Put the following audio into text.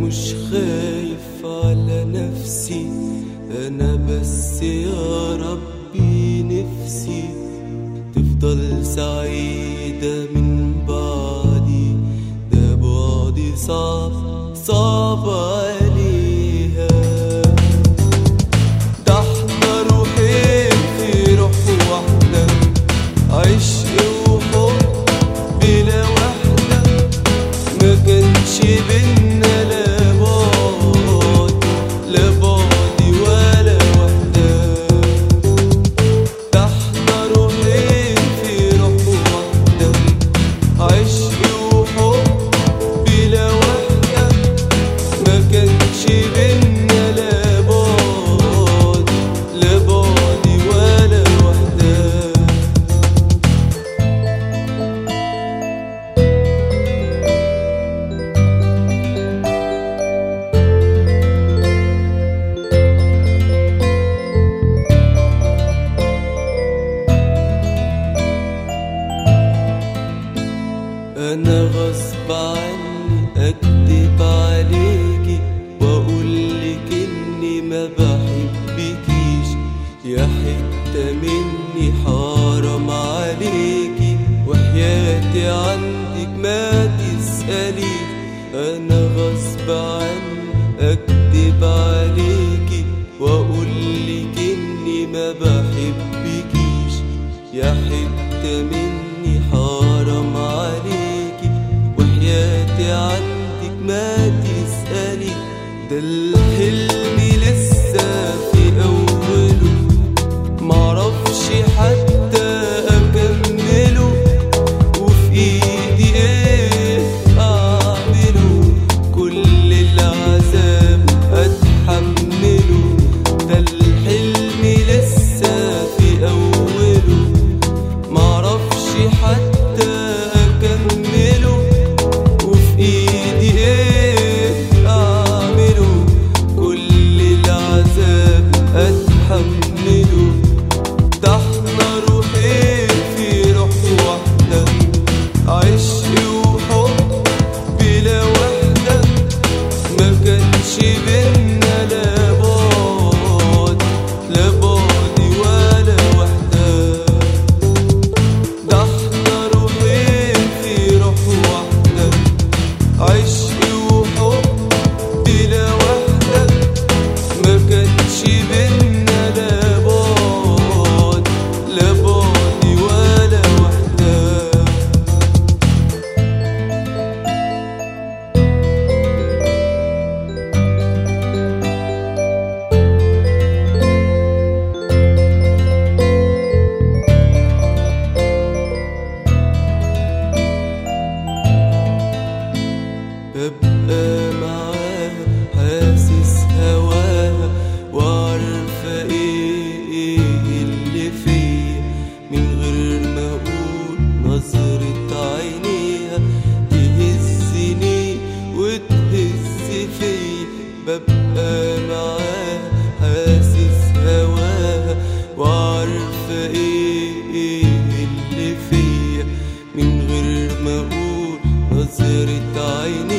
مش خايف على نفسي، أنا بس يا ربي نفسي تفضل سعيدة من بعدي، ده بعدي صعب صعب عليها. ده احنا روحين في روح واحدة، عشق وحب بلا وحدة، ما كانش بينا لا بعد لا بعد ولا وحدة. ده احنا روحين في روح واحدة، عشق وحب بلا وحدة، ما كانش بينا لا بعد لا بعد ولا وحدة. أنا غصب عني أكدب عليكي وأقولك إني ما بحبكيش، يا حتة مني حرام عليكي وحياتي عندك ما تسأليش. أنا غصب عني أكدب عليكي وأقولك إني ما بحبكيش، يا حتة مني حرام عليكي وحياتي عندك ما تسألي. ده الحلم لسه في أوله، معرفش حتى أكمله، وفي إيدي إيه أعمله، كل العذاب أتحمله. ده الحلم لسه في أوله، معرفش حتى أكمله، وفي إيدي إيه أعمله، كل العذاب أتحمله. ده احنا روحين في روح واحدة، عشق وحب بلا وحدة، ما كانش بينا لا بعد لا بعد ولا وحدة. ده احنا روحين في روح واحدة، عشق وحب بلا وحدة، ما كانش بينا لا بعد لا بعد ولا وحدة. ببقى معاها حاسس هواها، وعارفة ايه اللي فيا، من غير ما اقول نظرة عينيها تهزني وتهز فيا. ببقى معاها حاسس هواها، وعارفة ايه اللي فيا، من غير ما اقول نظرة عينيها